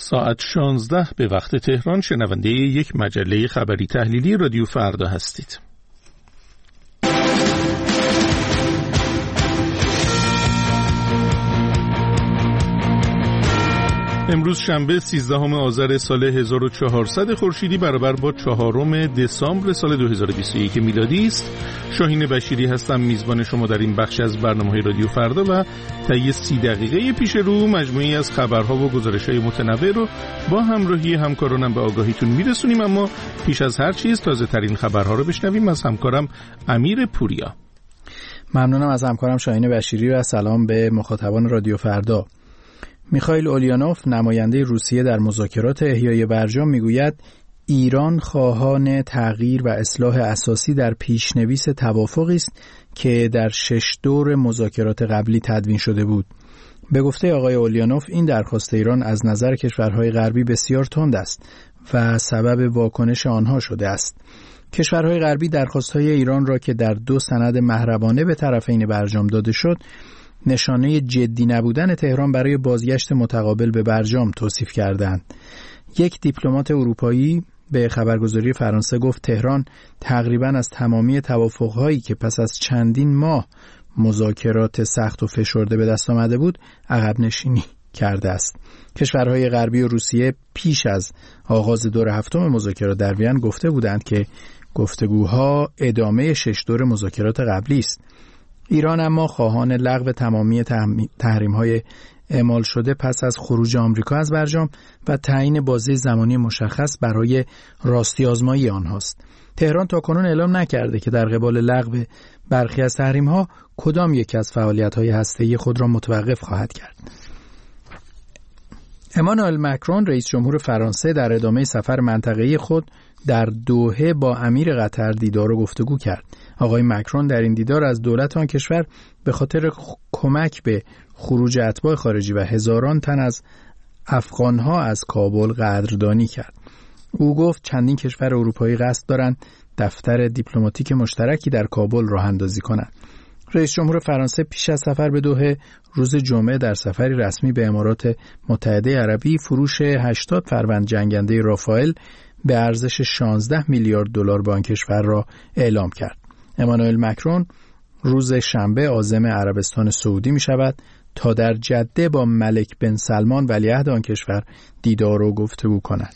ساعت 16 به وقت تهران شنونده یک مجله خبری تحلیلی رادیو فردا هستید. امروز شنبه 13 آذر سال 1400 خورشیدی برابر با 4 دسامبر سال 2021 میلادی است. شاهین بشیری هستم، میزبان شما در این بخش از برنامه‌های رادیو فردا و طی 30 دقیقه پیش رو مجموعی از خبرها و گزارش‌های متنوع رو با همراهی همکارانم به آگاهیتون میرسونیم. اما پیش از هر چیز تازه ترین خبرها رو بشنویم از همکارم امیر پوریا. ممنونم از همکارم شاهین بشیری و سلام به مخاطبان رادیو فردا. میخائیل اولیانوف نماینده روسیه در مذاکرات احیای برجام میگوید ایران خواهان تغییر و اصلاح اساسی در پیشنویس توافقی است که در 6 دور مذاکرات قبلی تدوین شده بود. به گفته آقای اولیانوف این درخواست ایران از نظر کشورهای غربی بسیار تند است و سبب واکنش آنها شده است. کشورهای غربی درخواست‌های ایران را که در 2 سند محرمانه به طرفین برجام داده شد نشانه جدی نبودن تهران برای بازگشت متقابل به برجام توصیف کردند. یک دیپلمات اروپایی به خبرگزاری فرانسه گفت تهران تقریباً از تمامی توافق‌هایی که پس از چندین ماه مذاکرات سخت و فشرده به دست آمده بود عقب نشینی کرده است. کشورهای غربی و روسیه پیش از آغاز دور 7 مذاکرات در وین گفته بودند که گفتگوها ادامه 6 دور مذاکرات قبلی است. ایران اما خواهان لغو تمامی تحریم‌های اعمال شده پس از خروج آمریکا از برجام و تعیین بازه زمانی مشخص برای راستی آزمایی آنهاست. تهران تاکنون اعلام نکرده که در قبال لغو برخی از تحریم‌ها کدام یکی از فعالیت‌های هسته‌ای خود را متوقف خواهد کرد. امانوئل مکرون رئیس جمهور فرانسه در ادامه سفر منطقه‌ای خود در دوحه با امیر قطر دیدار و گفتگو کرد. آقای مکرون در این دیدار از دولت آن کشور به خاطر کمک به خروج اتباع خارجی و هزاران تن از افغانها از کابل قدردانی کرد. او گفت چندین کشور اروپایی قصد دارند دفتر دیپلماتیک مشترکی در کابل راه اندازی کنند. رئیس جمهور فرانسه پیش از سفر به دوحه روز جمعه در سفری رسمی به امارات متحده عربی فروش 80 فروند جنگنده رافائل به ارزش 16 میلیارد دلار به آن کشور را اعلام کرد. امانوئل مکرون روز شنبه عازم عربستان سعودی می شود تا در جده با ملک بن سلمان ولیعهد آن کشور دیدار و گفتگو کند.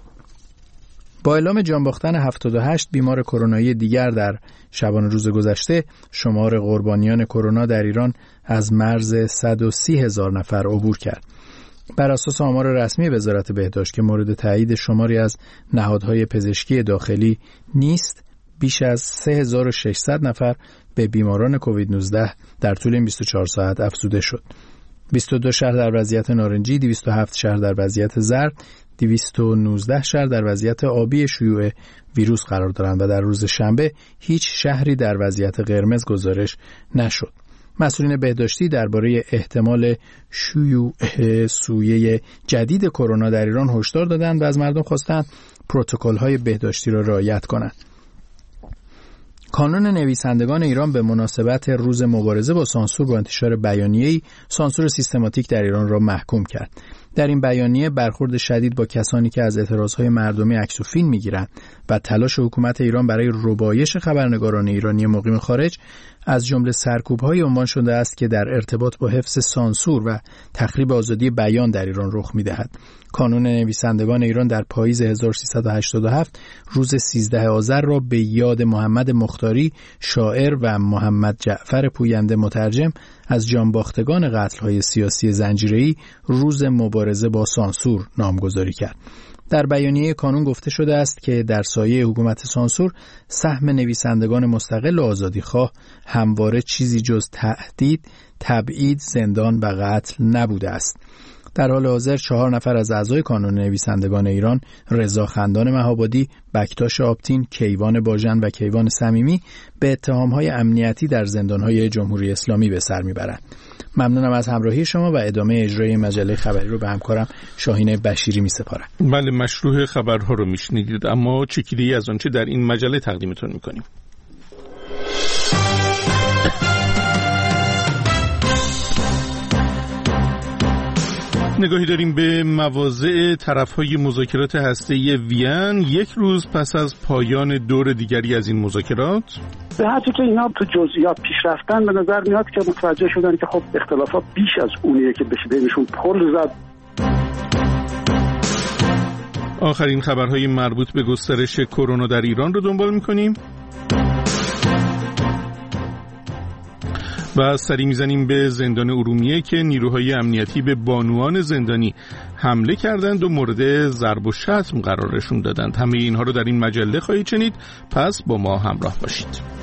با اعلام جان باختن 78 بیمار کرونایی دیگر در شبانه روز گذشته، شمار قربانیان کرونا در ایران از مرز 130,000 نفر عبور کرد. بر اساس آمار رسمی وزارت بهداشت که مورد تایید شماری از نهادهای پزشکی داخلی نیست، بیش از 3600 نفر به بیماران کووید 19 در طول این 24 ساعت افزوده شد. 22 شهر در وضعیت نارنجی، 207 شهر در وضعیت زرد، 219 شهر در وضعیت آبی شیوع ویروس قرار دارند و در روز شنبه هیچ شهری در وضعیت قرمز گزارش نشد. مسئولین بهداشتی درباره احتمال شیوع سویه جدید کرونا در ایران هشدار دادند و از مردم خواستند پروتکل‌های بهداشتی را رعایت کنند. کانون نویسندگان ایران به مناسبت روز مبارزه با سانسور با انتشار بیانیه‌ای سانسور سیستماتیک در ایران را محکوم کرد. در این بیانیه برخورد شدید با کسانی که از اعتراضهای مردمی عکس و فیلم می‌گیرند و تلاش حکومت ایران برای ربایش خبرنگاران ایرانی مقیم خارج از جمله سرکوب‌های عنوان شده است که در ارتباط با حفظ سانسور و تخریب آزادی بیان در ایران رخ می‌دهد. کانون نویسندگان ایران در پاییز 1387 روز 13 آذر را به یاد محمد مختاری شاعر و محمد جعفر پوینده مترجم از جانباختگان قتل‌های سیاسی زنجیره‌ای روز مبارزه با سانسور نامگذاری کرد. در بیانیه کانون گفته شده است که در سایه حکومت سانسور سهم نویسندگان مستقل و آزادیخواه همواره چیزی جز تهدید، تبعید، زندان و قتل نبوده است. در حال حاضر 4 نفر از اعضای کانون نویسندگان ایران، رضا خندان مهابادی، بکتاش آبتین، کیوان باژن و کیوان صمیمی به اتهام‌های امنیتی در زندان‌های جمهوری اسلامی به سر می‌برند. ممنونم از همراهی شما و ادامه اجرای مجله خبری رو به همکارم شاهین بشیری می‌سپارم. بله، مشروع خبرها رو میشنیدید، اما چکیده‌ای از آنچه در این مجله تقدیمتون می‌کنیم. نگاهی داریم به مواضع طرف‌های مذاکرات هسته‌ای وین یک روز پس از پایان دور دیگری از این مذاکرات. به حدی که اینا تو جزئیات پیش رفتن به نظر میاد که متوجه شدن که خب اختلافات بیش از اونیه که بشه بینشون پل زد. آخرین خبرهای مربوط به گسترش کرونا در ایران رو دنبال می‌کنیم و سری میزنیم به زندان ارومیه که نیروهای امنیتی به بانوان زندانی حمله کردند و مورد ضرب و شتم قرارشون دادند. همه اینها رو در این مجله خواهید شنید، پس با ما همراه باشید.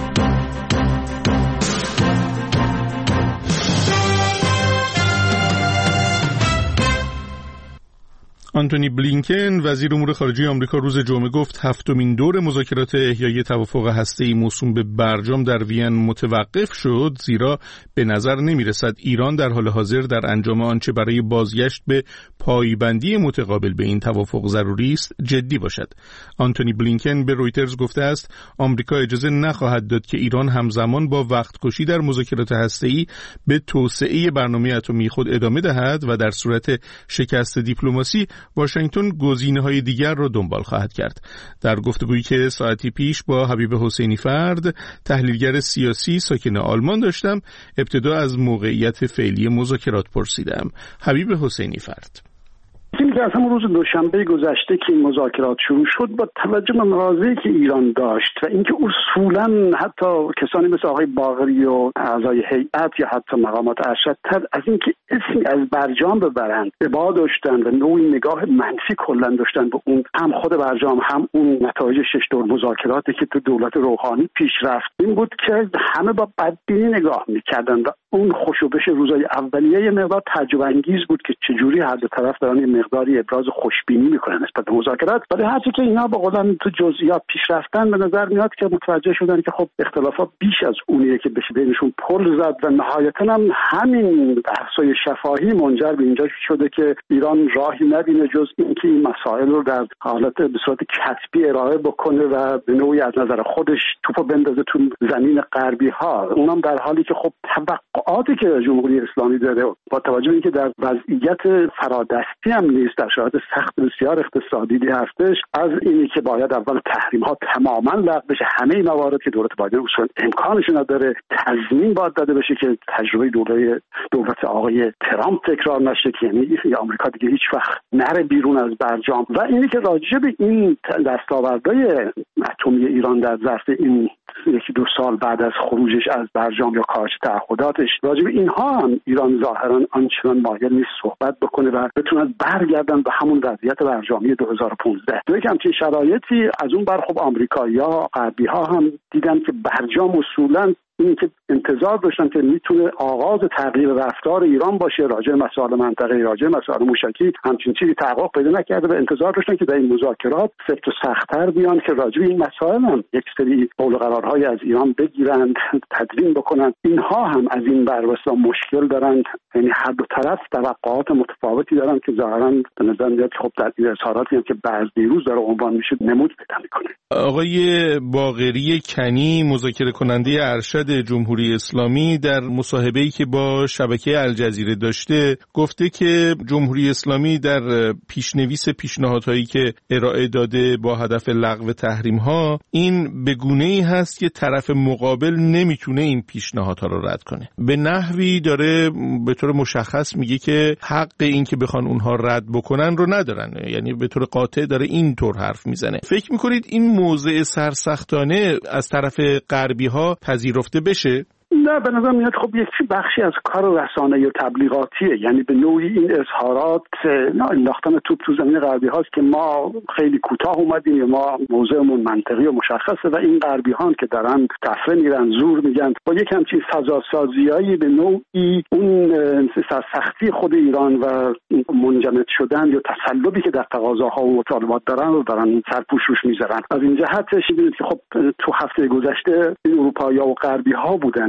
آنتونی بلینکن وزیر امور خارجه آمریکا روز جمعه گفت هفتمین دور مذاکرات احیای توافق هسته‌ای موسوم به برجام در وین متوقف شد، زیرا به نظر نمی‌رسد ایران در حال حاضر در انجام آنچه برای بازگشت به پایبندی متقابل به این توافق ضروری است جدی باشد. آنتونی بلینکن به رویترز گفته است آمریکا اجازه نخواهد داد که ایران همزمان با وقت‌کشی در مذاکرات هسته‌ای به توسعه برنامه اتمی خود ادامه دهد و در صورت شکست دیپلماسی واشنگتن گزینه‌های دیگر را دنبال خواهد کرد. در گفتگویی که ساعتی پیش با حبیب حسینی فرد، تحلیلگر سیاسی ساکن آلمان داشتم، ابتدا از موقعیت فعلی مذاکرات پرسیدم. حبیب حسینی فرد: که از همون روز دوشنبه گذشته که این مذاکرات شروع شد با توجه به مواضعی که ایران داشت و اینکه اصولا حتی کسانی مثل آقای باقری و اعضای هیئت یا حتی مقامات ارشدتر از اینکه اسمی از برجام ببرند ابا داشتن و نوعی نگاه منفی کلا داشتن به اون، هم خود برجام هم اون نتایج 6 دور مذاکراتی که تو دولت روحانی پیش رفت، این بود که همه با بدبینی نگاه می‌کردن و اون خوشوبش روزهای اولیه یه مقدار تعجب انگیز بود که چجوری هر دو طرف دارن یه مقداری ابراز خوشبینی میکنن نسبت به مذاکرات. ولی هرچی که اینا به قولن تو جزئیات پیش رفتن به نظر میاد که متوجه شدن که خب اختلافات بیش از اونیه که بشه بینشون پل زد و نهایتاً هم همین بحث‌های شفاهی منجر به اینجا شده که ایران راهی نبینه جز اینکه این مسائل رو در حالت به صورت کتبی ارائه بکنه و به نوعی از نظر خودش توپو بندازه تو زمین غربی ها، اونم در حالی که خب توقعاتی که جمهوری اسلامی داره با توجه به اینکه در وضعیت فرادستی هم نیست، در شرایط سخت بسیار اقتصادی هستش، از اینی که باید اول تحریم ها تماما لغو بشه، همه این موارد که دولت بایدن اصولا امکانش نداره، تضمین باید داده بشه که تجربه دولت آقای ترامپ تکرار نشه که یعنی آمریکا دیگه هیچ وقت نره بیرون از برجام، و اینی که راجع به این دستاوردهای اتمی ایران در ظرف این 1-2 سال بعد از خروجش از برجام یا کاهش تعهداتش، راجع به اینها هم ایران ظاهرا آنچنان مایل نیست صحبت بکنه و بتونن برگردن به همون وضعیت برجامی 2015. تو یک همچین شرایطی از اون بر خب آمریکایی‌ها غربی‌ها هم دیدن که برجام اصولاً این که انتظار داشتن که میتونه آغاز تغییر رفتار ایران باشه راجع به مسائل منطقه‌ای، راجع به مسائل موشکی، همچین چیزی تحقق پیدا نکرده و انتظار داشتن که در این مذاکرات سفت و سخت‌تر بیان که راجع به این مسائل هم یک سری قول و قرارهای از ایران بگیرند، تدوین بکنن. اینها هم از این بررسی مشکل دارن، یعنی هر دو طرف توقعات متفاوتی دارن که ظاهراً به نظر میاد خب در این اظهاراتی هم که بعض دیروز داره عنوان میشه نمود پیدا میکنه. آقای باقری کنی، مذاکره کننده ارشد جمهوری اسلامی، در مصاحبه‌ای که با شبکه الجزیره داشته گفته که جمهوری اسلامی در پیشنویس پیشنهادهایی که ارائه داده با هدف لغو تحریم‌ها، این به گونه‌ای هست که طرف مقابل نمیتونه این پیشنهادها رو رد کنه. به نحوی داره به طور مشخص میگه که حق این که بخوان اونها رد بکنن رو ندارن، یعنی به طور قاطع داره اینطور حرف میزنه. فکر میکنید این موضع سرسختانه از طرف غربی‌ها پذیرفته بشه؟ نه، به نظر میاد خب یک بخشی از کار رسانه‌ای و تبلیغاتیه، یعنی به نوعی این اظهارات انداختن توپ تو زمین غربی هاست که ما خیلی کوتاه اومدیم یا ما موضعمون منطقی و مشخصه و این غربی ها که دارن تفره میرن زور میگن با یک همچین فضاسازیایی به نوعی اون سرسختی خود ایران و منجمد شدن یا تسلبی که در تقاضاها و مطالبات دارن رو دارن سرپوش روش میذارن. از این جهتش میبینید که خب تو هفته گذشته این اروپایی‌ها و غربی ها بودن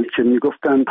که میگفتن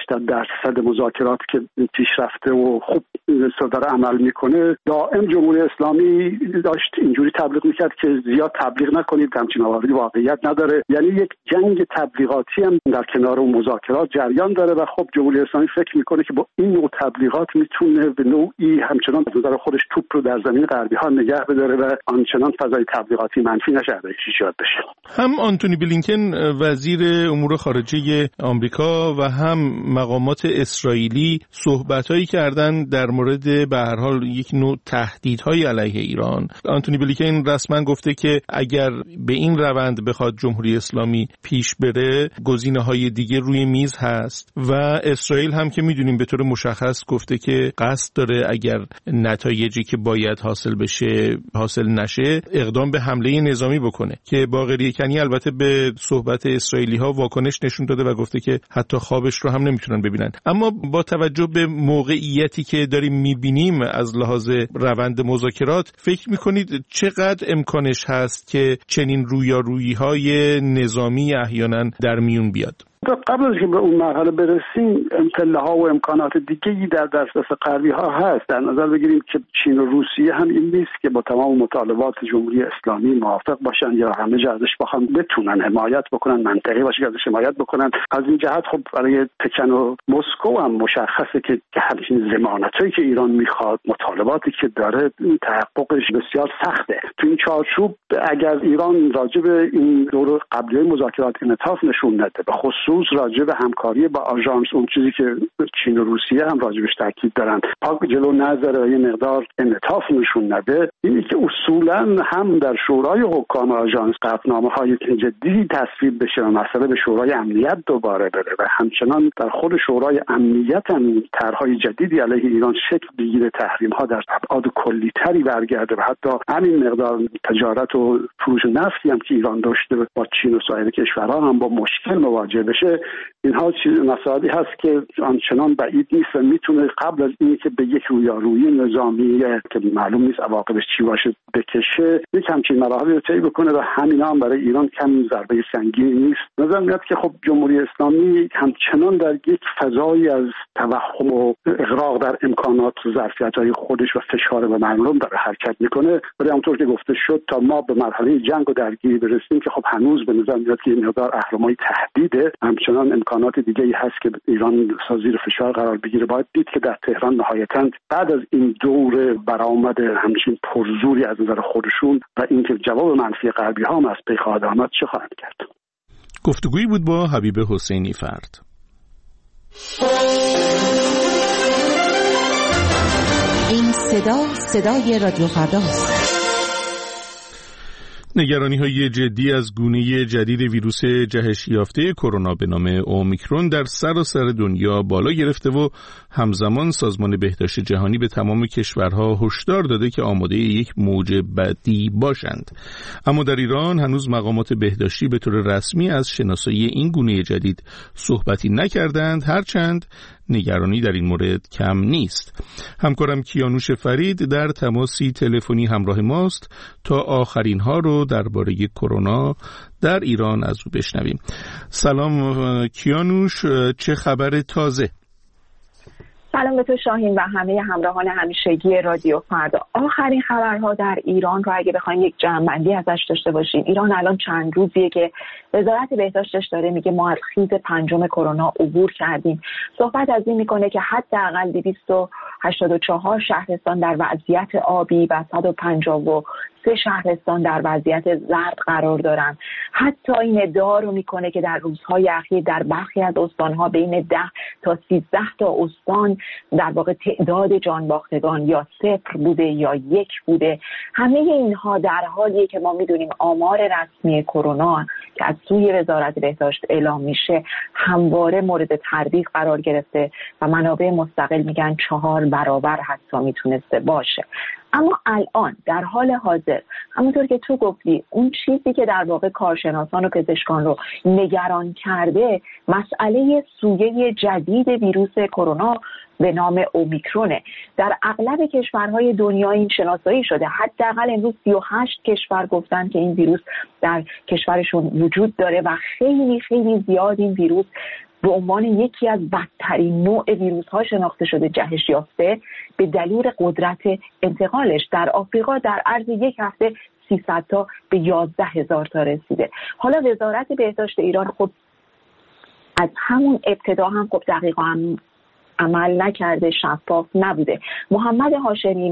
70-80% مذاکرات که پیشرفته و خوب داره عمل میکنه، دائم جمهوری اسلامی داشت اینجوری تبلیغ میکرد که زیاد تبلیغ نکنید، همچین واقعیت نداره. یعنی یک جنگ تبلیغاتی هم در کنار اون مذاکرات جریان داره و خب جمهوری اسلامی فکر میکنه که با این نوع تبلیغات میتونه به نوعی همچنان از نظر خودش توپ رو در زمین غربی ها نگه بداره و آنچنان فضای تبلیغاتی منفی نشه ایجاد بشه. هم آنتونی بلینکن وزیر امور خارجه آمریکا و هم مقامات اسرائیلی صحبتایی کردن در مورد به هر حال یک نوع تهدیدهای علیه ایران. آنتونی بلینکن رسما گفته که اگر به این روند بخواد جمهوری اسلامی پیش بره، گزینه‌های دیگه روی میز هست و اسرائیل هم که میدونیم به طور مشخص گفته که قصد داره اگر نتایجی که باید حاصل بشه حاصل نشه، اقدام به حمله نظامی بکنه که باقری کنی البته به صحبت اسرائیلی ها واکنش نشون داده و گفته که حتی خوابش رو هم نمیتونن ببینن. اما با توجه به موقعیتی که داریم میبینیم از لحاظ روند مذاکرات، فکر میکنید چقدر امکانش هست که چنین رویارویی‌های نظامی احیانا در میون بیاد؟ قبل از که به اون مرحله برسیم، پله‌ها و امکانات دیگه‌ای در دسترس غربی‌ها هست. در نظر بگیریم که چین و روسیه هم این نیست که با تمام مطالبات جمهوری اسلامی موافق باشن یا همه جا ازش بخوان بتونن حمایت بکنن، منطقی باشه که ازش حمایت بکنن. از این جهت خب برای پکن و مسکو هم مشخصه که همین ضمانتایی که ایران میخواد، مطالباتی که داره، تحققش بسیار سخته. تو این چارچوب اگر ایران راجع به این دور قبلی مذاکرات انعطاف نشون نده، به خصوص راجع به همکاری با آژانس، اون چیزی که چین و روسیه هم راجبش تاکید دارن، پاک جلو نظر و یه مقدار انعطاف نشون نده، اینی که اصولا هم در شورای حکام آژانس قطعنامه‌های جدی تصویب بشه و مسئله به شورای امنیت دوباره بره و همچنان در خود شورای امنیت هم طرح‌های جدیدی علیه ایران شکل بگیره، تحریم‌ها در ابعاد کلی‌تری برگرده و حتی همین مقدار تجارت و فروش نفتی هم که ایران داشته با چین و سایر کشورها هم با مشکل مواجه بشه. اینها مسائلی هست که آنچنان بعید نیست و میتونه قبل از اینی که به یک رویارویی نظامی که معلوم نیست عواقبش چی باشه بکشه، یک همچین مراحلی رو طی بکنه و همین هم برای ایران کم ضربه سنگینی نیست. نظر میاد که خب جمهوری اسلامی همچنان در یک فضایی از توهم و اغراق در امکانات و ظرفیت‌های خودش و فشار به مردم داره حرکت میکنه، ولی همونطور که گفته شد تا ما به مرحله جنگ و درگیری برسیم که خب هنوز به نظر میاد که این مقدار اهرم‌های تهدیده، همچنان امکانات دیگه‌ای هست که ایران زیر فشار قرار بگیره. باید دید که در تهران نهایتاً بعد از این دور برآمد همچین پرزوری از نظر خودشون و اینکه جواب منفی غربی‌ها هم از پی خواهد آمد چه خواهند کرد. گفتگویی بود با حبیب حسینی فرد. این صدای رادیو فرداست. نگرانی‌های جدی از گونه جدید ویروس جهش یافته کرونا به نام اومیکرون در سراسر دنیا بالا گرفته و همزمان سازمان بهداشت جهانی به تمام کشورها هشدار داده که آماده یک موج بعدی باشند. اما در ایران هنوز مقامات بهداشتی به طور رسمی از شناسایی این گونه جدید صحبتی نکردند، هرچند نگرانی در این مورد کم نیست. همکارم کیانوش فرید در تماسی تلفنی همراه ماست تا آخرین ها رو درباره کرونا در ایران از او بشنویم. سلام کیانوش، چه خبر تازه؟ سلام به تو شاهین و همه همراهان همیشگی رادیو فردا. آخرین خبرها در ایران رو اگه بخوایم یک جمع‌بندی ازش داشته باشیم، ایران الان چند روزیه که وزارت بهداشتش داره میگه ما از خیز پنجم کرونا عبور کردیم. صحبت از این میکنه که حداقل 284 شهرستان در وضعیت آبی و 153 شهرستان در وضعیت زرد قرار دارن. حتی این ادعا رو میکنه که در روزهای اخیر در برخی از استانها بین 10 تا 13 تا استان در واقع تعداد جانباختگان یا 0 بوده یا 1 بوده. همه اینها در حالیه که ما میدونیم آمار رسمی کرونا که از سوی وزارت بهداشت اعلام میشه همواره مورد تردید قرار گرفته و منابع مستقل میگن 4 برابر حتی میتونسته باشه. اما الان در حال حاضر همونطور که تو گفتی، اون چیزی که در واقع کارشناسان و پزشکان رو نگران کرده مسئله سویه جدید ویروس کرونا به نام اومیکرونه. در اغلب کشورهای دنیا این شناسایی شده. حداقل امروز 38 کشور گفتن که این ویروس در کشورشون وجود داره و خیلی خیلی زیاد این ویروس به عنوان یکی از بدترین نوع ویروس ها شناخته شده، جهش یافته به دلیل قدرت انتقالش. در آفریقا در عرض یک هفته 300 تا به 11,000 تا رسیده. حالا وزارت بهداشت ایران خب از همون ابتدا هم خب دقیقا هم عمل نکرده، شفاف نبوده. محمد هاشمی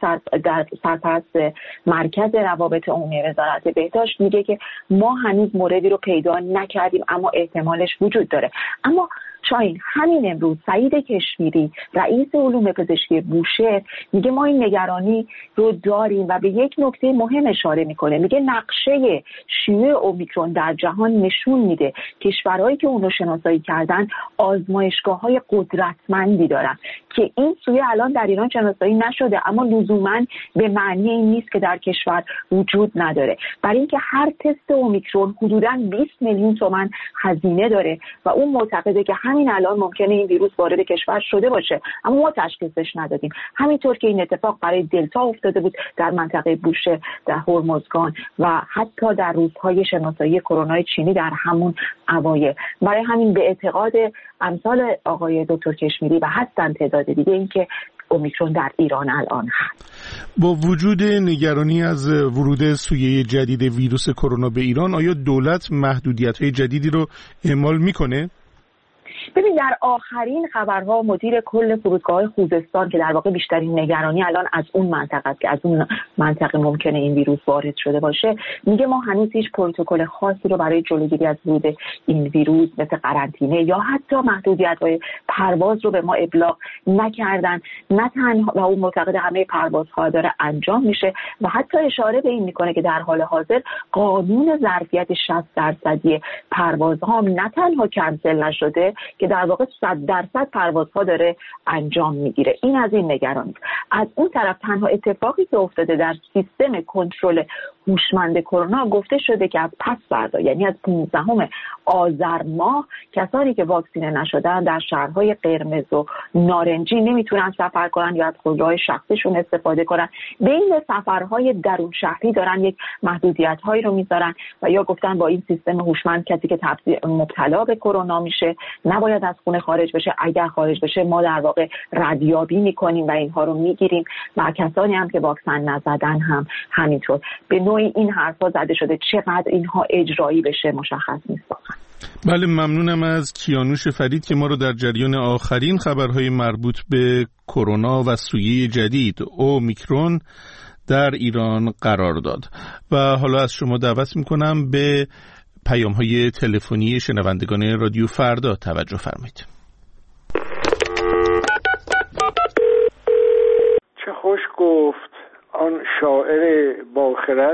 سرپرست مرکز روابط عمومی وزارت بهداشت میگه که ما هنوز موردی رو پیدا نکردیم اما احتمالش وجود داره. اما شاید همین امروز سعید کشمیری رئیس علوم پزشکی بوشهر میگه ما این نگرانی رو داریم و به یک نکته مهم اشاره میکنه. میگه نقشه شیوع اومیکرون در جهان نشون میده کشورهایی که اونو شناسایی کردن آزمایشگاه‌های قدرتمندی دارن که این سویه الان در ایران شناسایی نشده، اما لزوماً به معنی این نیست که در کشور وجود نداره. برای اینکه هر تست اومیکرون حدوداً 20 میلیون تومان هزینه داره و اون معتقده که همین الان ممکنه این ویروس وارد کشور شده باشه اما ما تشخیصش ندادیم. همینطور که این اتفاق برای دلتا افتاده بود در منطقه بوشهر، در هرمزگان و حتی در روزهای شناسایی کرونای چینی در همون اوایل. برای همین به اعتقاد امثال آقای دکتر کشمیری و هستن تعداد دیگه این که اومیکرون در ایران الان هست. با وجود نگرانی از ورود سویه جدید ویروس کرونا به ایران، آیا دولت محدودیت‌های جدیدی رو اعمال میکنه؟ ببین در آخرین خبرها مدیر کل فرودگاه خوزستان که در واقع بیشترین نگرانی الان از اون منطقه است که از اون منطقه ممکنه این ویروس وارد شده باشه، میگه ما هنوز هیچ پروتکل خاصی رو برای جلوگیری از ورود این ویروس مثل قرنطینه یا حتی محدودیت‌های پرواز رو به ما ابلاغ نکردن. نه تنها و اون معتقد همه پروازها داره انجام میشه و حتی اشاره به این میکنه که در حال حاضر قانون ظرفیت 60% پروازها هم نه تنها کنسل نشده که در واقع 100% پروازها داره انجام میگیره. این از این نگرانی. از اون طرف تنها اتفاقی که افتاده در سیستم کنترل هوشمند کرونا گفته شده که از پس فردا یعنی از 15 آذر ماه کسانی که واکسینه نشدن در شهرهای قرمز و نارنجی نمیتونن سفر کنن یا از خودروهای شخصیشون استفاده کنن. بین سفرهای درون شهری دارن یک محدودیت‌هایی رو میذارن و یا گفتن با این سیستم هوشمند کسی که مبتلا به کرونا میشه نباید از خونه خارج بشه، اگر خارج بشه ما در واقع ردیابی میکنیم و اینها رو میگیریم و کسانی هم که واکسن نزدن هم همینطور. به نوعی این حرفا زده شده، چقدر اینها اجرایی بشه مشخص نیست واقعا. بله، ممنونم از کیانوش فرید که ما رو در جریان آخرین خبرهای مربوط به کرونا و سویه جدید اومیکرون در ایران قرار داد. و حالا از شما دعوت میکنم به پیام‌های تلفنی شنوندگان رادیو فردا توجه فرمایید. چه خوش گفت آن شاعر با خرد،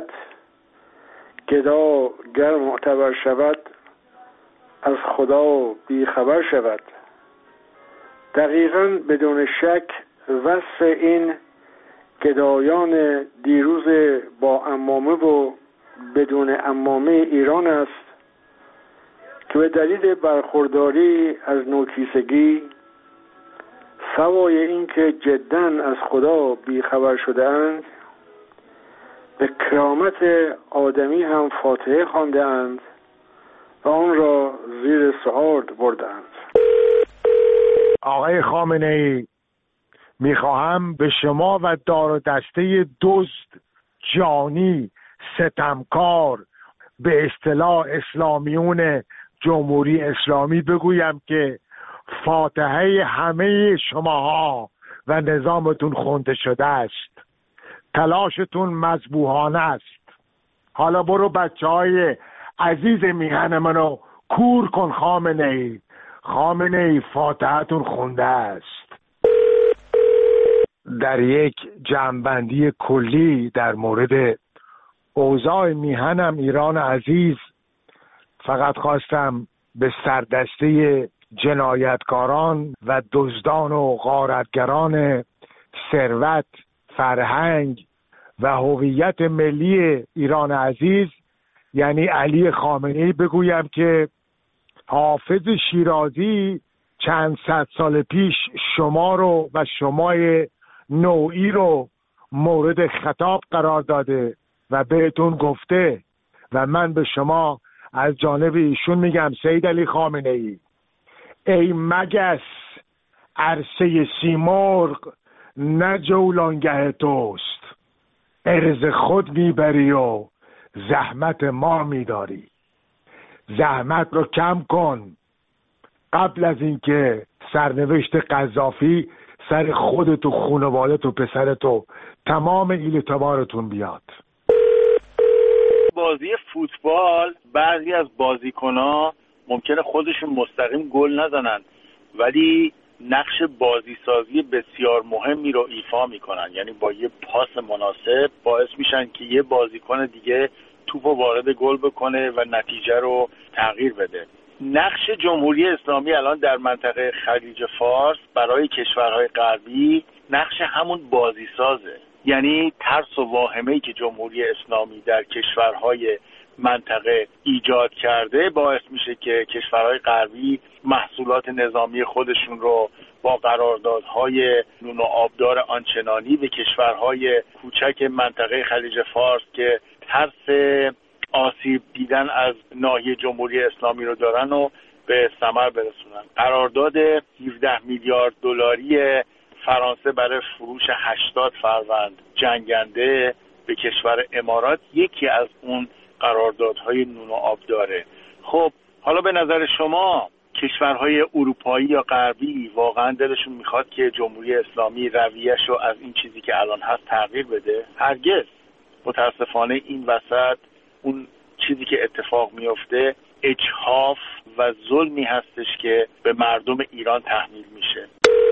گدا گر معتبر شود از خدا بی خبر شود. دقیقاً بدون شک وصف این گدایان دیروز با عمامه و بدون عمامه ایران است که به دلیل برخورداری از نوکیسگی سوای اینکه جداً از خدا بیخبر شده‌اند به کرامت آدمی هم فاتحه خوانده‌اند و آن را زیر سوارد بردند. آقای خامنه‌ای، میخواهم به شما و دار و دسته دزد، جانی، ستمکار، به اصطلاح اسلامیون جمهوری اسلامی بگویم که فاتحه همه شماها و نظامتون خونده شده است. تلاشتون مذبوحانه است. حالا برو بچه‌های عزیز میهن منو کور کن خامنه‌ای. خامنه‌ای فاتحتون خونده است. در یک جمع‌بندی کلی در مورد اوضاع میهنم ایران عزیز فقط خواستم به سردسته جنایتکاران و دزدان و غارتگران ثروت، فرهنگ و هویت ملی ایران عزیز یعنی علی خامنه‌ای بگویم که حافظ شیرازی چند صد سال پیش شما رو و شمای نوعی رو مورد خطاب قرار داده و بهتون گفته و من به شما از جانب ایشون میگم سید علی خامنه‌ای ای مگس عرصه سیمرغ نه جولانگه توست، ارز خود میبری و زحمت ما میداری. زحمت رو کم کن قبل از اینکه سرنوشت قذافی سر خودت و خانوادت و پسرت و تمام ایل تبارتون بیاد. بازی فوتبال بعضی از بازیکن‌ها ممکنه خودشون مستقیم گل نزنن ولی نقش بازیسازی بسیار مهمی رو ایفا میکنن، یعنی با یه پاس مناسب باعث میشن که یه بازیکن دیگه توپو وارد گل بکنه و نتیجه رو تغییر بده. نقش جمهوری اسلامی الان در منطقه خلیج فارس برای کشورهای غربی نقش همون بازیسازه، یعنی ترس و واهمه‌ای که جمهوری اسلامی در کشورهای منطقه ایجاد کرده باعث میشه که کشورهای غربی محصولات نظامی خودشون رو با قراردادهای نون و آبدار آنچنانی به کشورهای کوچک منطقه خلیج فارس که ترس آسیب دیدن از ناحیه جمهوری اسلامی رو دارن و به ثمر برسونن. قرارداد 17 میلیارد دلاری فرانسه برای فروش 80 فروند جنگنده به کشور امارات یکی از اون قراردادهای نون و آب داره. خب حالا به نظر شما کشورهای اروپایی یا غربی واقعا دلشون میخواد که جمهوری اسلامی رویه‌ش رو از این چیزی که الان هست تغییر بده؟ هرگز. متاسفانه این وسط اون چیزی که اتفاق میفته اجحاف و ظلمی هستش که به مردم ایران تحمیل میشه.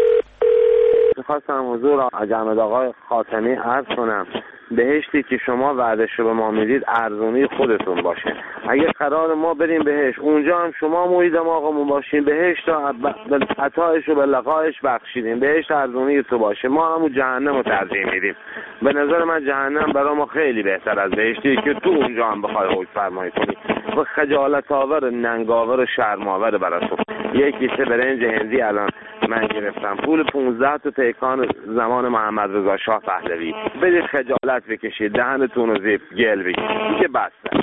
میخواستم حضور جناب آقای خاتمی عرض کنم بهشتی که شما وعدش رو به ما میدید ارزونی خودتون باشه. اگه قرار ما بریم بهشت اونجا هم شما مرید آقامون باشین، بهشت عطایش رو به لقایش بخشیدیم، بهشت ارزونی تو باشه، ما همون جهنم رو ترجیح میدیم. به نظر من جهنم برای ما خیلی بهتر از بهشتی که تو اونجا هم بخوای حکم فرمایی کنی و خجالت آور ننگاور و شرماور برای تو. یک کیسه برنج هندی الان من گرفتم پول 15 تا پیکان زمان محمد رضا شاه پهلوی. بدید خجالت بکشید، دهنتون رو زیپ گل بگید دیگه بسته.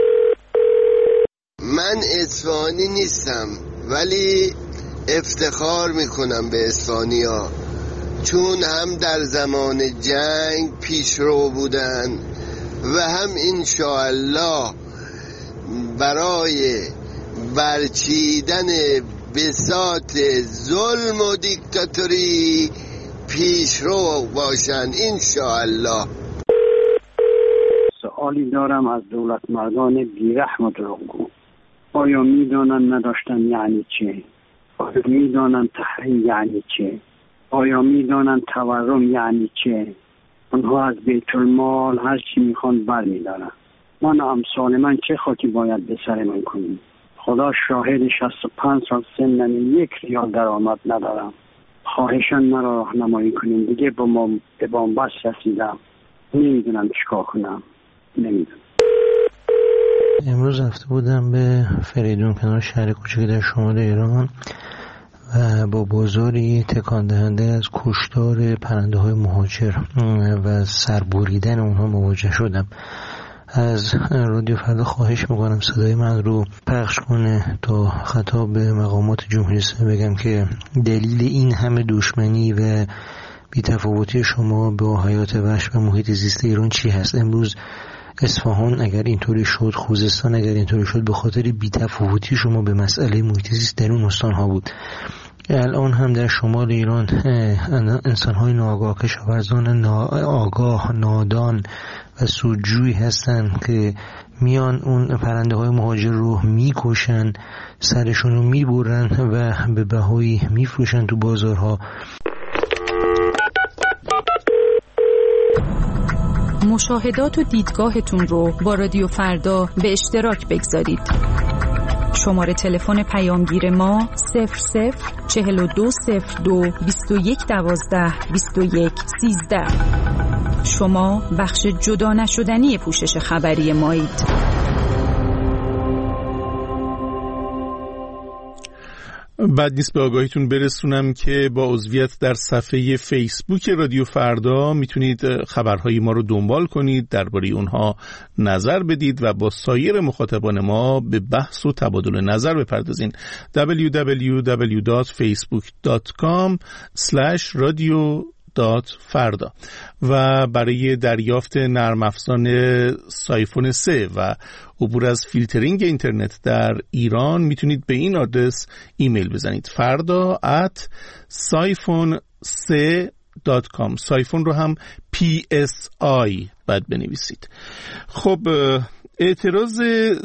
من اصفهانی نیستم ولی افتخار میکنم به اصفهانی‌ها، چون هم در زمان جنگ پیشرو بودن و هم انشاءالله برای برچیدن بساط ظلم و دیکتاتوری پیشرو باشن انشاءالله. سوالی دارم از دولت مردان بیرحم و دروغگو. آیا میدانند نداشتن یعنی چه؟ آیا میدانند تحریم یعنی چه؟ آیا میدانند تورم یعنی چه؟ آنها از بیت المال هر چی میخوان بر میدارن. من امثال من چه خاکی باید به سر من کنیم؟ خدا شاهد 65 سال سنم 1 ریال درآمد ندارم. خواهشاً مرا راهنمایی کنین، دیگه به بنبست رسیدم، نمیدونم چیکار کنم، نمیدونم. امروز رفته بودم به فریدون کنار شهر کوچکی در شمال ایران و با بازاری تکان دهنده از کشتار پرنده های مهاجر و سربریدن اونها مواجه شدم. از رادیو فردا خواهش میکنم صدای من رو پخش کنه تا خطاب به مقامات جمهوری اسلامی بگم که دلیل این همه دشمنی و بی‌تفاوتی شما با حیات وحش و محیط زیست ایران چی هست. امروز اصفهان اگر اینطوری شد، خوزستان اگر اینطوری شد، به خاطر بی‌تفاوتی شما به مسئله محیط زیست در اون استان‌ها بود. الان هم در شمال ایران انسان‌های ناآگاه، کشاورزان آگاه، نادان و سودجویی هستن که میان اون پرنده های مهاجر رو میکشن، سرشون رو میبرن و به بهایی میفروشن تو بازارها. مشاهدات و دیدگاهتون رو با رادیو فردا به اشتراک بگذارید. شماره تلفن پیامگیر ما 004202 2112 2113. شما بخش جدا نشدنی پوشش خبری مایید. بعد نیست به آگاهیتون برسونم که با عضویت در صفحه فیسبوک رادیو فردا میتونید خبرهای ما رو دنبال کنید، درباره اونها نظر بدید و با سایر مخاطبان ما به بحث و تبادل نظر بپردازین. www.facebook.com/radio.farda و برای دریافت نرم افزار سایفون 3 و عبور از فیلترینگ اینترنت در ایران میتونید به این آدرس ایمیل بزنید: farda@siphon3.com. سایفون رو هم PSI بعد بنویسید. خب اعتراض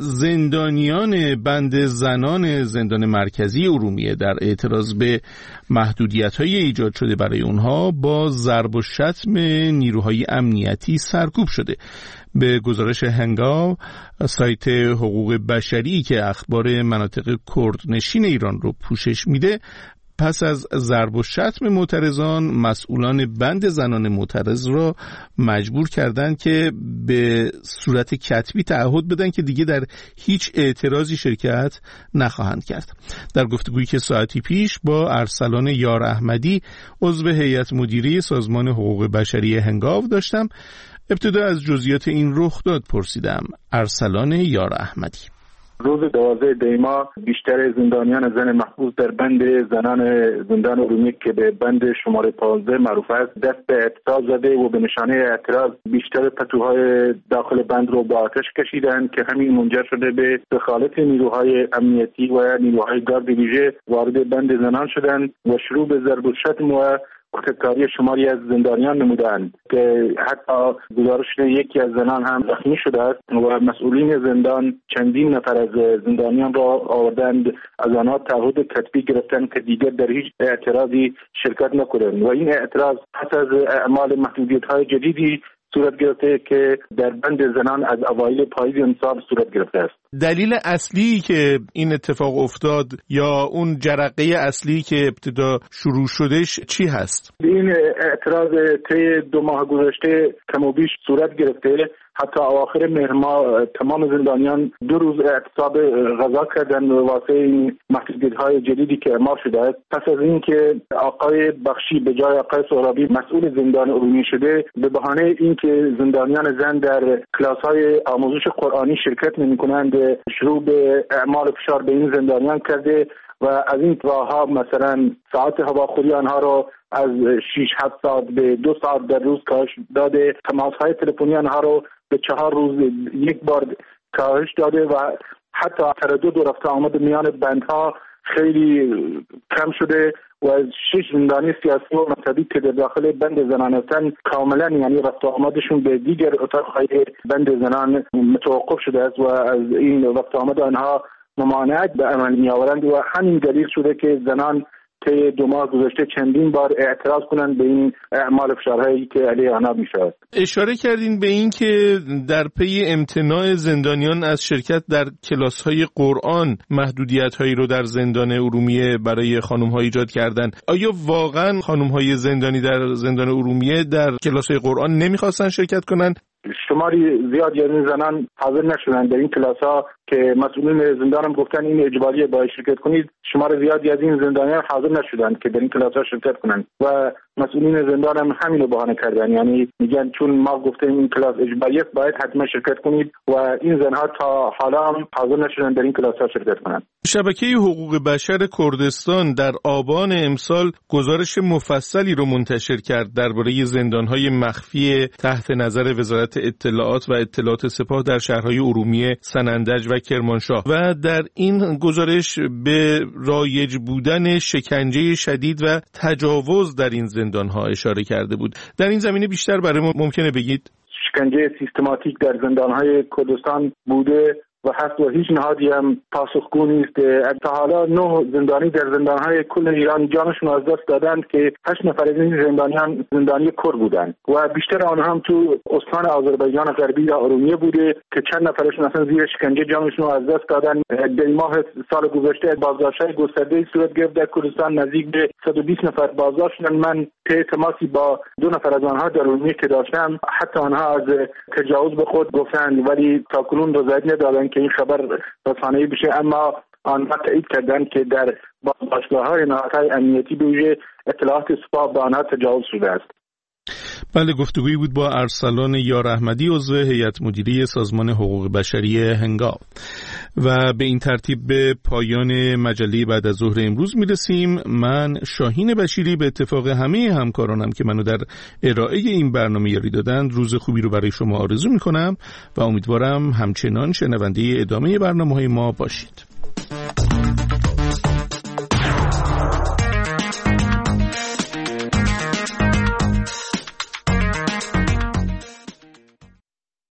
زندانیان بند زنان زندان مرکزی ارومیه در اعتراض به محدودیت‌های ایجاد شده برای اونها با ضرب و شتم نیروهای امنیتی سرکوب شده. به گزارش هنگاو، سایت حقوق بشری که اخبار مناطق کردنشین ایران رو پوشش میده، پس از ضرب و شتم معترضان، مسئولان بند زنان معترض را مجبور کردند که به صورت کتبی تعهد بدن که دیگه در هیچ اعتراضی شرکت نخواهند کرد. در گفتگویی که ساعتی پیش با ارسلان یار احمدی، عضو هیئت مدیره سازمان حقوق بشری هنگاو داشتم، ابتدا از جزئیات این رخداد پرسیدم. ارسلان یار احمدی: روز 12 دیما بیشتر زندانیان زن محبوس در بند زنان زندان ارومیه که به بند شماره 15 معروف است دست به اعتصاب زده و به نشانه اعتراض بیشتر پتوهای داخل بند رو با آتش کشیدند که همین منجر شده به دخالت نیروهای امنیتی و نیروهای گارد ویژه وارد بند زنان شدند و شروع به ضرب و شتم و خودکاری شماری از زندانیان نمودند که حتی گزارش یکی از زنان هم زخمی شده است و مسئولین زندان چندین نفر از زندانیان را آوردند، از آنها تعهد کتبی گرفتند که دیگر در هیچ اعتراضی شرکت نکنند و این اعتراض پس از اعمال محدودیت‌های جدیدی صورت گرفته که در بند زنان از اوایل پاییز امسال صورت گرفته است. دلیل اصلی که این اتفاق افتاد یا اون جرقه اصلی که ابتدا شروع شدش چی هست؟ این اعتراض طی 2 ماه گذشته کم و بیش صورت گرفته. حتی اواخر مهر ماه تمام زندانیان 2 روز اعتصاب غذا کردند واسه این محدودیت‌های جدیدی که اعمال شده است. پس از اینکه آقای بخشی به جای آقای سهرابی مسئول زندان ارومیه شده، به بهانه اینکه زندانیان زن در کلاس‌های آموزش قرآنی شرکت نمی‌کنند، شروع به اعمال فشار به این زندانیان کرده و از این راه‌ها مثلا ساعت هواخوری آنها را از 6-7 ساعت به 2 ساعت در روز کاهش داده، تماس‌های تلفنی آنها را به 4 روز یک بار کاهش داده و حتی تردد و رفت آمد میان بندها خیلی کم شده و از 6 زندانی سیاسی و مذهبی که در داخل بند زنان هستند کاملا یعنی رفت آمدشون به دیگر اتاق‌های بند زنان متوقف شده است و از این رفت آمد آنها ممانعت به عمل می‌آورند و همین دلیل شده که زنان طی 2 ماه گذشته چندین بار اعتراض کنند به این اعمال فشارهایی که علیه آنها می‌شود. اشاره کردین به این که در پی امتناع زندانیان از شرکت در کلاس‌های قرآن محدودیت‌هایی رو در زندان ارومیه برای خانم‌ها ایجاد کردند. آیا واقعاً خانم‌های زندانی در زندان ارومیه در کلاس‌های قرآن نمی‌خواستن شرکت کنند؟ شماری زیادی از این زنان حاضر نشدند در این کلاس‌ها که مسئولین زندان هم گفتن این اجباریه باید شرکت کنید. شمار زیادی از این زندانیان حاضر نشدند که در این کلاس‌ها شرکت کنند و مسئولین زندان هم همین رو بهانه کردن، یعنی میگن چون ما گفتیم این کلاس اجباریه باید حتما شرکت کنید و این زنها تا حالا هم حاضر نشدند در این کلاس‌ها شرکت کنند. شبکه حقوق بشر کردستان در آبان امسال گزارش مفصلی رو منتشر کرد درباره زندان‌های مخفی تحت نظر وزارت اطلاعات و اطلاعات سپاه در شهرهای ارومیه، سنندج و کرمانشاه و در این گزارش به رایج بودن شکنجه شدید و تجاوز در این زندان‌ها اشاره کرده بود. در این زمینه بیشتر برای ما ممکنه بگید؟ شکنجه سیستماتیک در زندان‌های کردستان بوده و هست و هیچ نهادی هم پاسخگو نیست. تا حالا 9 زندانی در زندان‌های کل ایران جانشون از دست دادند که 8 نفر از این زندانیان زندانی کرد بودند و بیشتر آنها هم تو استان آذربایجان غربی یا ارومیه بوده که چند نفرشون اصلا زیر شکنجه جانشون از دست دادن. در ماه سال گذشته بازداشت‌های گسترده‌ای صورت گرفت در کردستان، نزدیک به 120 نفر بازداشت شدند. من طی تماسی با 2 نفر از آنها در ارومیه که داشتم، حتی آنها از تجاوز به خود گفتند ولی تاکنون رضایت ندادند که این خبر رسانه‌ای بشه، اما آنها تایید کردند که در بازداشتگاه‌های نهادهای امنیتی به ویژه اطلاعات سپاه به آنها تجاوز شده است. بله، گفتگویی بود با ارسلان یار احمدی، عضو هیئت مدیره سازمان حقوق بشری هنگام. و به این ترتیب به پایان مجله بعد از ظهر امروز میرسیم. من شاهین بشیری به اتفاق همه همکارانم که منو در ارائه این برنامه یاری دادند روز خوبی رو برای شما آرزو میکنم و امیدوارم همچنان شنونده ادامه برنامه‌های ما باشید.